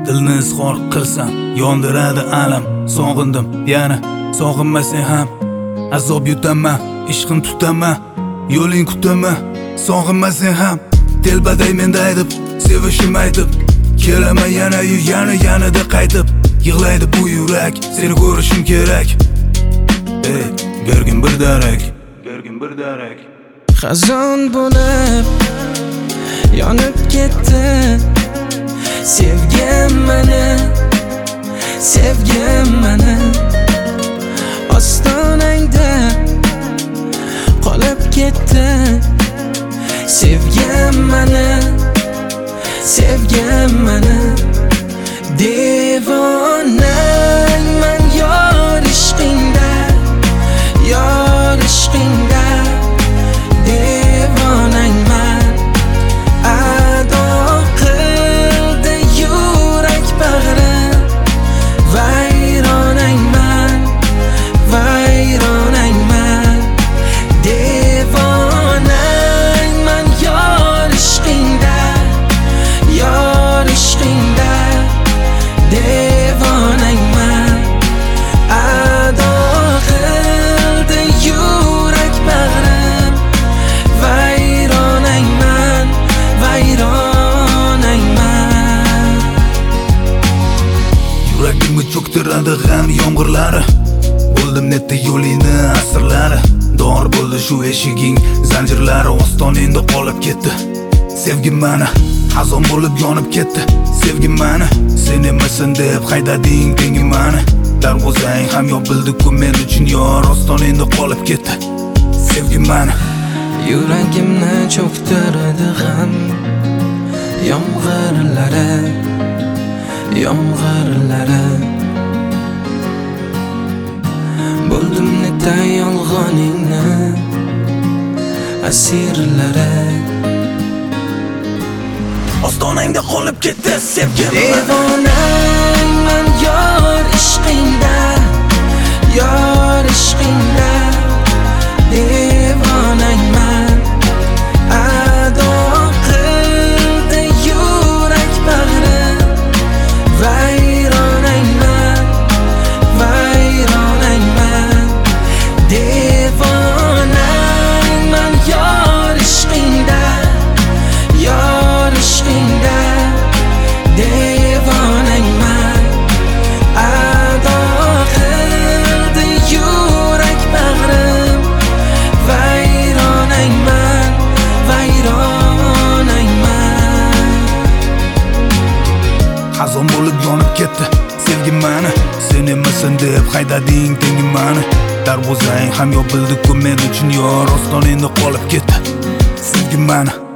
Dilni izhor qilsam yondiradi alam. Sog'indim yana sog'inma sen ham. Azob yutaman, ishqim tutaman, yo'ling kutaman. Sog'inma sen ham. Telbaday menda aytib, sevishim aytib, kelaman yanada qaytib. Yig'laydi bu yurak, seni ko'rishim kerak. Ey, bergin bir darak. Xazon bo'lib yonib ketdi. Sevgim meni ostonangda qolib ketdi. Sevgim meni devonangman yor ishqingda, devonangman. Ado qildi yurak bag'rim, vayronangman. Devonangman yor ishqingda, devonangman. Ado qildi yurak bag'rim, vayronangman. Yuragimni cho'ktiradi g'am yomg'irlari. Bo'ldim netda yo'lingni asrlari. Dor bo'ldi shu eshiging zanjirlari, ostoningda qolib ketdi. Sevgim meni xazon bo'lib yonib ketdi. Sevgim meni sen emasan deb haydading tengim meni. Darvozang ham yopildi-ku men uchun yor, ostoningda qolib ketdi. Sevgim meni Yuragimni cho'ktiradi g'am yomg'irlari. Bo'ldim netda yolg'oningni asirlari. ostonangda qolib ketdi sevgim. Devonangman yor ishqingda, devonangman. Ado qildi yurak bag'rim, vayronangman. Devonangman yor ishqingda, devonangman. Ado qildi yurak bag'rim, vayronangman. Xazon bo'lib yonib ketdi sevgim meni, sen emasan deb haydading tengim meni. Darvozang ham yopildi-ku men uchun yor, ostoningda qolib ketdi sevgim meni.